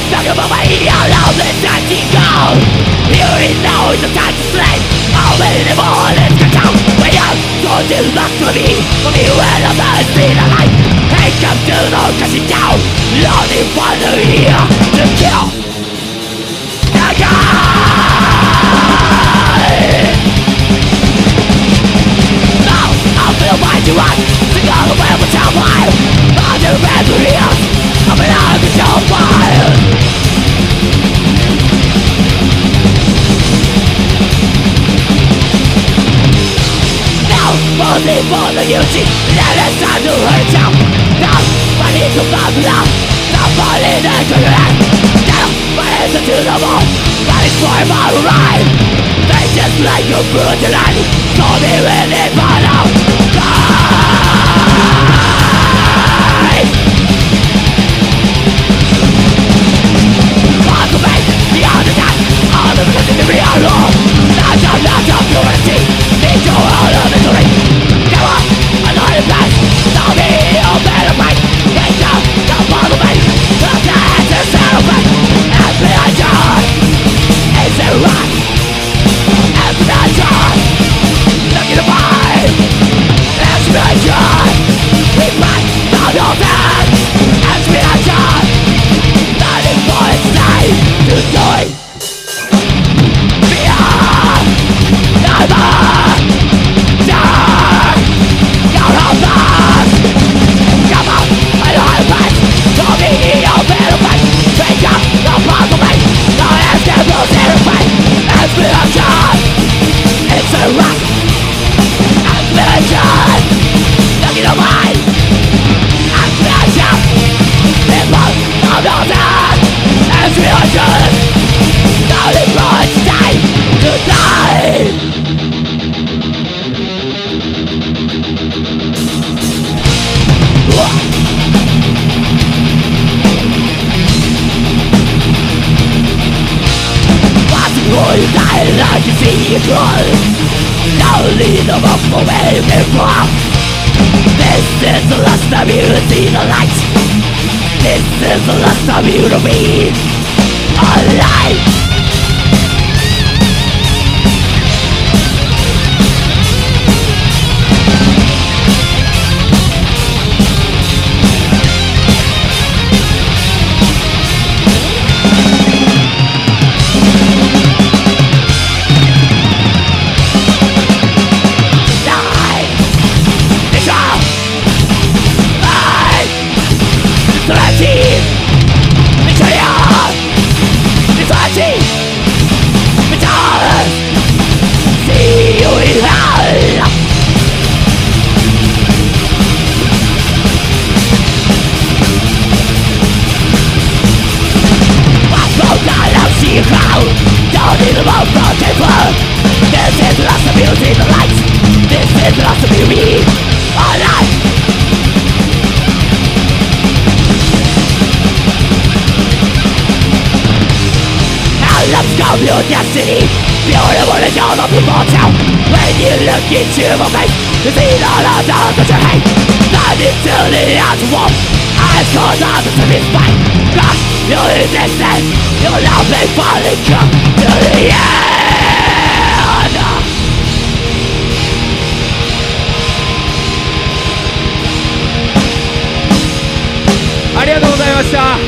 Talk about my ideal of the time to go. You know it's the time to slay. How many more let's get down. When you're so deluxe for me when I'm not still alive. Hey, come to the crashing down. Loading for the year to kill the guy. Now I feel my to run. To go away with your mind. On the red wheels I'm an out of your mind. Mostly for the beauty, then it's time to hurt you. Now, I need to find love. Stop falling into your head. Now, my hands are to the wall. Running for my ride. They just like you through the night. So they really follow. Walk away, beyond the time. All of the in the real law. Not your purity. Need your all of the glory. Come on, another place. Tell me you're better right. Wake up, don't follow me. Look at the celebrate. Every I joy is it right. Every I joy. Look at the vibe. Every I joy. We fight down your back. Every I joy. Nothing for its time to joy. Beyond. Never. It's a rock explosion. Look at the mind. Explosion. People of the dead. Explosion. Now the blood's time to die. You die like you see it all. Now lead them up away before. This is the last time you see the light. This is the last time you to be alive. Don't need the most broken flow. This is the last of you see the light. This is the last of you be alive. Now let's go your destiny. Beautiful is all of people tell. When you look into my face, you see the love that you hate. Not until the outer wall. Eyes closed on the surface fight. Gosh, you'll resist. You'll now be falling come to the end. ありがとうございました。